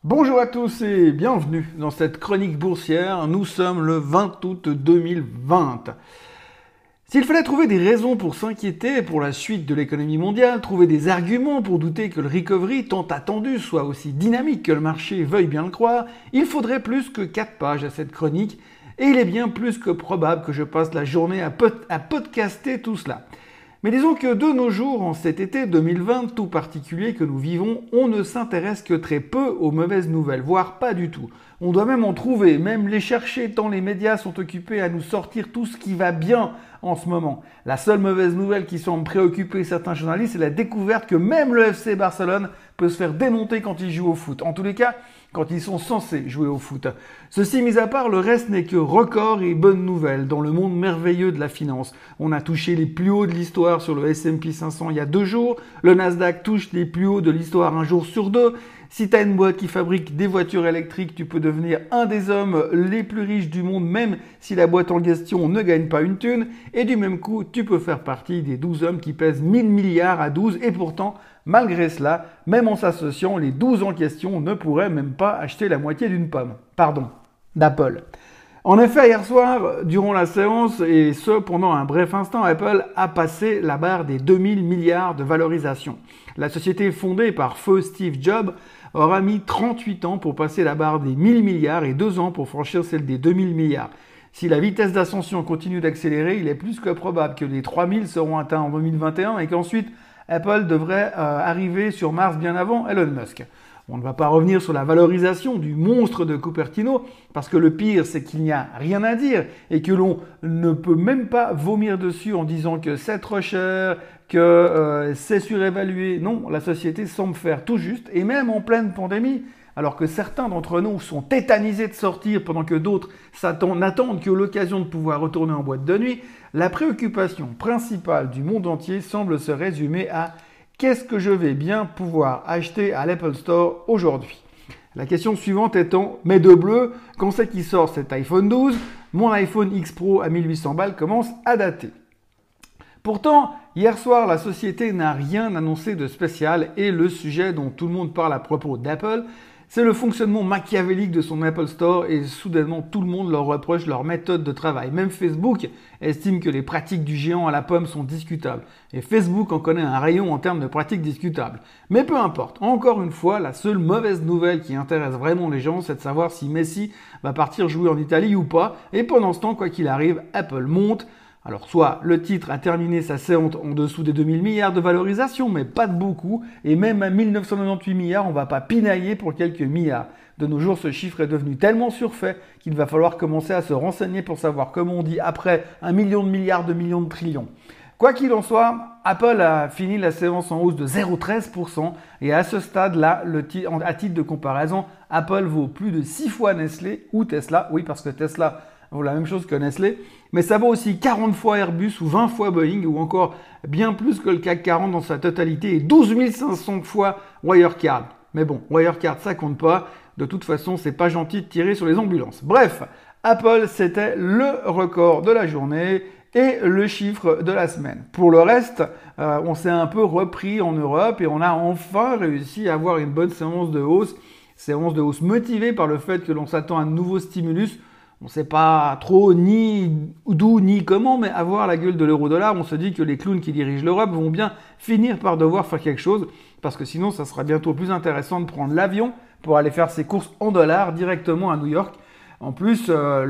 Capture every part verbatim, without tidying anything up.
Bonjour à tous et bienvenue dans cette chronique boursière. Nous sommes le vingt août deux mille vingt. S'il fallait trouver des raisons pour s'inquiéter pour la suite de l'économie mondiale, trouver des arguments pour douter que le recovery tant attendu soit aussi dynamique que le marché veuille bien le croire, il faudrait plus que quatre pages à cette chronique et il est bien plus que probable que je passe la journée à, pod- à podcaster tout cela. Mais disons que de nos jours, en cet été deux mille vingt, tout particulier que nous vivons, on ne s'intéresse que très peu aux mauvaises nouvelles, voire pas du tout. On doit même en trouver, même les chercher, tant les médias sont occupés à nous sortir tout ce qui va bien en ce moment. La seule mauvaise nouvelle qui semble préoccuper certains journalistes, c'est la découverte que même le F C Barcelone peut se faire démonter quand il joue au foot. En tous les cas, quand ils sont censés jouer au foot. Ceci mis à part, le reste n'est que record et bonne nouvelle dans le monde merveilleux de la finance. On a touché les plus hauts de l'histoire sur le S and P cinq cents il y a deux jours, le Nasdaq touche les plus hauts de l'histoire un jour sur deux. Si tu as une boîte qui fabrique des voitures électriques, tu peux devenir un des hommes les plus riches du monde, même si la boîte en question ne gagne pas une thune. Et du même coup, tu peux faire partie des douze hommes qui pèsent mille milliards à douze. Et pourtant, malgré cela, même en s'associant, les douze en question ne pourraient même pas acheter la moitié d'une pomme. Pardon, d'Apple. En effet, hier soir, durant la séance, et ce pendant un bref instant, Apple a passé la barre des deux mille milliards de valorisation. La société fondée par feu Steve Jobs aura mis trente-huit ans pour passer la barre des mille milliards et deux ans pour franchir celle des deux mille milliards. Si la vitesse d'ascension continue d'accélérer, il est plus que probable que les trois mille seront atteints en deux mille vingt et un et qu'ensuite Apple devrait euh, arriver sur Mars bien avant Elon Musk. On ne va pas revenir sur la valorisation du monstre de Cupertino, parce que le pire, c'est qu'il n'y a rien à dire et que l'on ne peut même pas vomir dessus en disant que c'est trop cher, que euh, c'est surévalué. Non, la société semble faire tout juste, et même en pleine pandémie, alors que certains d'entre nous sont tétanisés de sortir pendant que d'autres n'attendent que l'occasion de pouvoir retourner en boîte de nuit, la préoccupation principale du monde entier semble se résumer à qu'est-ce que je vais bien pouvoir acheter à l'Apple Store aujourd'hui? La question suivante étant, mais de bleu, quand c'est qu'il sort cet iPhone douze? Mon iPhone X Pro à mille huit cents balles commence à dater. Pourtant, hier soir, la société n'a rien annoncé de spécial et le sujet dont tout le monde parle à propos d'Apple, c'est le fonctionnement machiavélique de son Apple Store et soudainement tout le monde leur reproche leur méthode de travail. Même Facebook estime que les pratiques du géant à la pomme sont discutables. Et Facebook en connaît un rayon en termes de pratiques discutables. Mais peu importe, encore une fois, la seule mauvaise nouvelle qui intéresse vraiment les gens, c'est de savoir si Messi va partir jouer en Italie ou pas. Et pendant ce temps, quoi qu'il arrive, Apple monte. Alors soit le titre a terminé sa séance en dessous des deux mille milliards de valorisation, mais pas de beaucoup, et même à mille neuf cent quatre-vingt-dix-huit milliards, on va pas pinailler pour quelques milliards. De nos jours, ce chiffre est devenu tellement surfait qu'il va falloir commencer à se renseigner pour savoir comment on dit après un million de milliards de millions de trillions. Quoi qu'il en soit, Apple a fini la séance en hausse de zéro virgule treize pour cent et à ce stade-là, le t- à titre de comparaison, Apple vaut plus de six fois Nestlé ou Tesla, oui parce que Tesla vaut la même chose que Nestlé, mais ça vaut aussi quarante fois Airbus ou vingt fois Boeing ou encore bien plus que le C A C quarante dans sa totalité et douze mille cinq cents fois Wirecard. Mais bon, Wirecard ça compte pas, de toute façon c'est pas gentil de tirer sur les ambulances. Bref, Apple c'était le record de la journée et le chiffre de la semaine. Pour le reste, euh, on s'est un peu repris en Europe et on a enfin réussi à avoir une bonne séance de hausse, séance de hausse motivée par le fait que l'on s'attend à un nouveau stimulus. On ne sait pas trop ni d'où ni comment, mais à voir la gueule de l'euro-dollar, on se dit que les clowns qui dirigent l'Europe vont bien finir par devoir faire quelque chose, parce que sinon ça sera bientôt plus intéressant de prendre l'avion pour aller faire ses courses en dollars directement à New York. En plus, euh,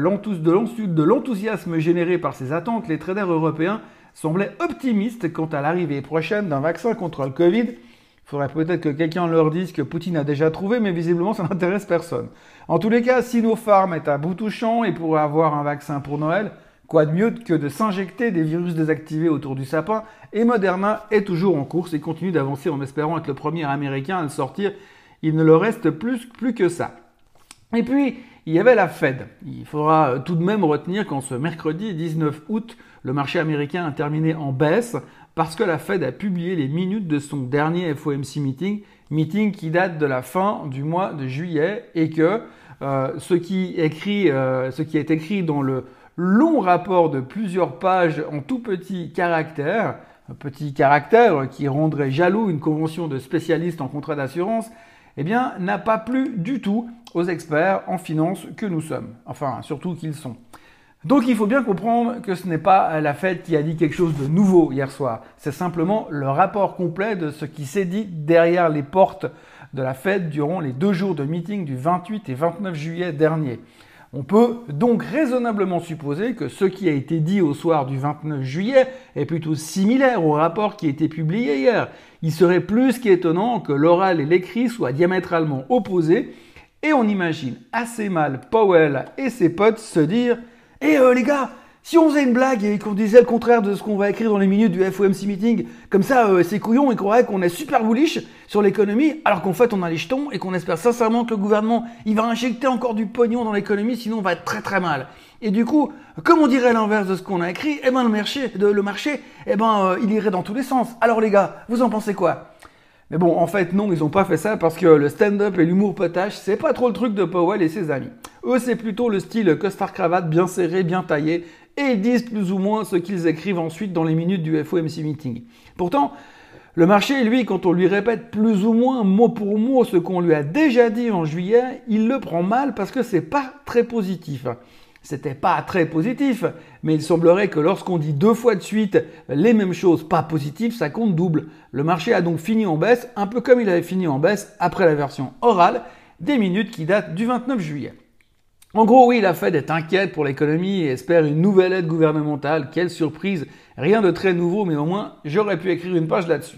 de l'enthousiasme généré par ces attentes, les traders européens semblaient optimistes quant à l'arrivée prochaine d'un vaccin contre le Covid. Il faudrait peut-être que quelqu'un leur dise que Poutine a déjà trouvé, mais visiblement ça n'intéresse personne. En tous les cas, Sinopharm est à bout touchant et pourrait avoir un vaccin pour Noël. Quoi de mieux que de s'injecter des virus désactivés autour du sapin? Et Moderna est toujours en course et continue d'avancer en espérant être le premier américain à le sortir. Il ne leur reste plus, plus que ça. Et puis, il y avait la Fed. Il faudra tout de même retenir qu'en ce mercredi dix-neuf août, le marché américain a terminé en baisse parce que la Fed a publié les minutes de son dernier F O M C meeting, meeting qui date de la fin du mois de juillet et que euh, ce, qui écrit, euh, ce qui est écrit dans le long rapport de plusieurs pages en tout petits caractères, un petit caractère qui rendrait jaloux une convention de spécialistes en contrat d'assurance, eh bien, n'a pas plu du tout aux experts en finance que nous sommes. Enfin, surtout qu'ils sont. Donc il faut bien comprendre que ce n'est pas la Fed qui a dit quelque chose de nouveau hier soir. C'est simplement le rapport complet de ce qui s'est dit derrière les portes de la Fed durant les deux jours de meeting du vingt-huit et vingt-neuf juillet dernier. On peut donc raisonnablement supposer que ce qui a été dit au soir du vingt-neuf juillet est plutôt similaire au rapport qui a été publié hier. Il serait plus qu'étonnant que l'oral et l'écrit soient diamétralement opposés et on imagine assez mal Powell et ses potes se dire « Eh euh, les gars, si on faisait une blague et qu'on disait le contraire de ce qu'on va écrire dans les minutes du F O M C meeting, comme ça euh, c'est couillon et croiraient qu'on est super bullish sur l'économie, alors qu'en fait on a les jetons et qu'on espère sincèrement que le gouvernement il va injecter encore du pognon dans l'économie, sinon on va être très très mal. Et du coup, comme on dirait l'inverse de ce qu'on a écrit, eh ben le marché, de, le marché, eh ben euh, il irait dans tous les sens. Alors les gars, vous en pensez quoi ? Mais bon, en fait, non, ils n'ont pas fait ça parce que le stand-up et l'humour potache, c'est pas trop le truc de Powell et ses amis. Eux, c'est plutôt le style costard-cravate bien serré, bien taillé, et ils disent plus ou moins ce qu'ils écrivent ensuite dans les minutes du F O M C meeting. Pourtant, le marché, lui, quand on lui répète plus ou moins mot pour mot ce qu'on lui a déjà dit en juillet, il le prend mal parce que c'est pas très positif. C'était pas très positif, mais il semblerait que lorsqu'on dit deux fois de suite les mêmes choses pas positives, ça compte double. Le marché a donc fini en baisse, un peu comme il avait fini en baisse après la version orale des minutes qui datent du vingt-neuf juillet. En gros, oui, la Fed est inquiète pour l'économie et espère une nouvelle aide gouvernementale. Quelle surprise! Rien de très nouveau, mais au moins, j'aurais pu écrire une page là-dessus.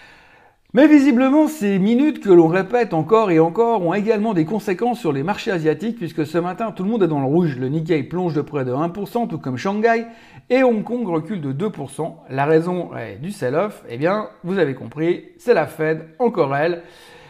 Mais visiblement, ces minutes que l'on répète encore et encore ont également des conséquences sur les marchés asiatiques puisque ce matin, tout le monde est dans le rouge. Le Nikkei plonge de près de un pour cent, tout comme Shanghai, et Hong Kong recule de deux pour cent. La raison est du sell-off, eh bien, vous avez compris, c'est la Fed, encore elle.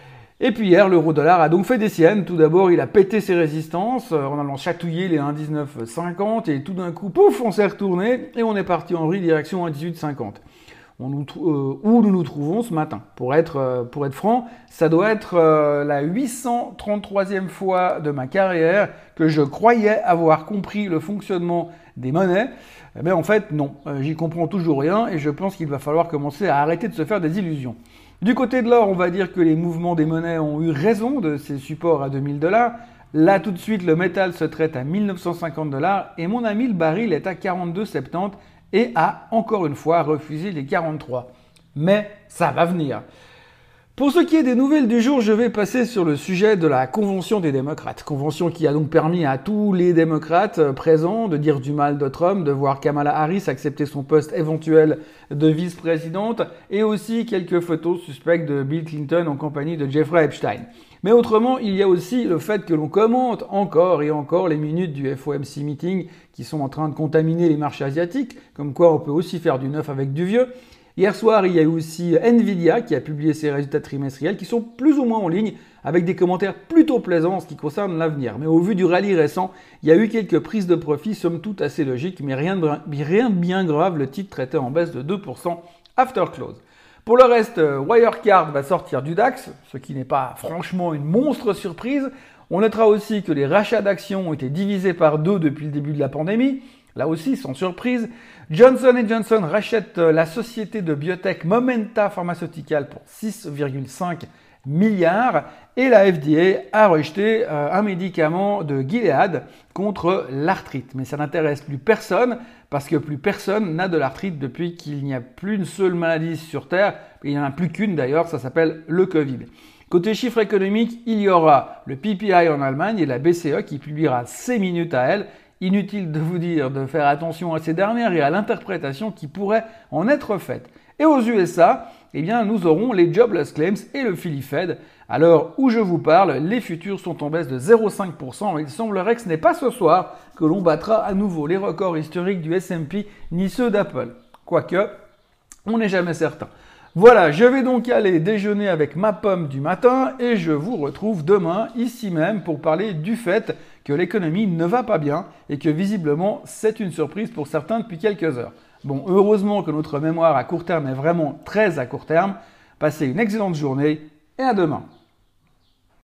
Et puis hier, l'euro-dollar a donc fait des siennes. Tout d'abord, il a pété ses résistances en allant chatouiller les un virgule dix-neuf cinquante et tout d'un coup, pouf, on s'est retourné et on est parti en vrille direction un virgule dix-huit cinquante. On nous, euh, où nous nous trouvons ce matin. Pour être, euh, pour être franc, ça doit être euh, la huit cent trente-troisième fois de ma carrière que je croyais avoir compris le fonctionnement des monnaies. Eh bien, en fait, non. Euh, j'y comprends toujours rien et je pense qu'il va falloir commencer à arrêter de se faire des illusions. Du côté de l'or, on va dire que les mouvements des monnaies ont eu raison de ces supports à deux mille dollars. Là, tout de suite, le métal se traite à mille neuf cent cinquante dollars et mon ami le baril est à quarante-deux virgule soixante-dix et a encore une fois refusé les quarante-trois. Mais ça va venir. Pour ce qui est des nouvelles du jour, je vais passer sur le sujet de la convention des démocrates. Convention qui a donc permis à tous les démocrates présents de dire du mal de Trump, de voir Kamala Harris accepter son poste éventuel de vice-présidente et aussi quelques photos suspectes de Bill Clinton en compagnie de Jeffrey Epstein. Mais autrement, il y a aussi le fait que l'on commente encore et encore les minutes du F O M C meeting qui sont en train de contaminer les marchés asiatiques, comme quoi on peut aussi faire du neuf avec du vieux. Hier soir, il y a eu aussi Nvidia qui a publié ses résultats trimestriels qui sont plus ou moins en ligne avec des commentaires plutôt plaisants en ce qui concerne l'avenir. Mais au vu du rallye récent, il y a eu quelques prises de profit somme toute assez logiques, mais rien de, rien de bien grave, le titre traitait en baisse de deux pour cent after close. Pour le reste, Wirecard va sortir du DAX, ce qui n'est pas franchement une monstre surprise. On notera aussi que les rachats d'actions ont été divisés par deux depuis le début de la pandémie. Là aussi, sans surprise, Johnson and Johnson rachète la société de biotech Momenta Pharmaceutical pour six virgule cinq milliards et la F D A a rejeté un médicament de Gilead contre l'arthrite. Mais ça n'intéresse plus personne parce que plus personne n'a de l'arthrite depuis qu'il n'y a plus une seule maladie sur Terre. Il n'y en a plus qu'une d'ailleurs, ça s'appelle le Covid. Côté chiffres économiques, il y aura le P P I en Allemagne et la B C E qui publiera ses minutes à elle. Inutile de vous dire de faire attention à ces dernières et à l'interprétation qui pourrait en être faite. Et aux U S A, eh bien, nous aurons les Jobless Claims et le Philly Fed. À l'heure où je vous parle, les futurs sont en baisse de zéro virgule cinq pour cent. Il semblerait que ce n'est pas ce soir que l'on battra à nouveau les records historiques du S and P ni ceux d'Apple. Quoique, on n'est jamais certain. Voilà, je vais donc aller déjeuner avec ma pomme du matin et je vous retrouve demain ici même pour parler du fait que l'économie ne va pas bien et que visiblement c'est une surprise pour certains depuis quelques heures. Bon, heureusement que notre mémoire à court terme est vraiment très à court terme. Passez une excellente journée et à demain.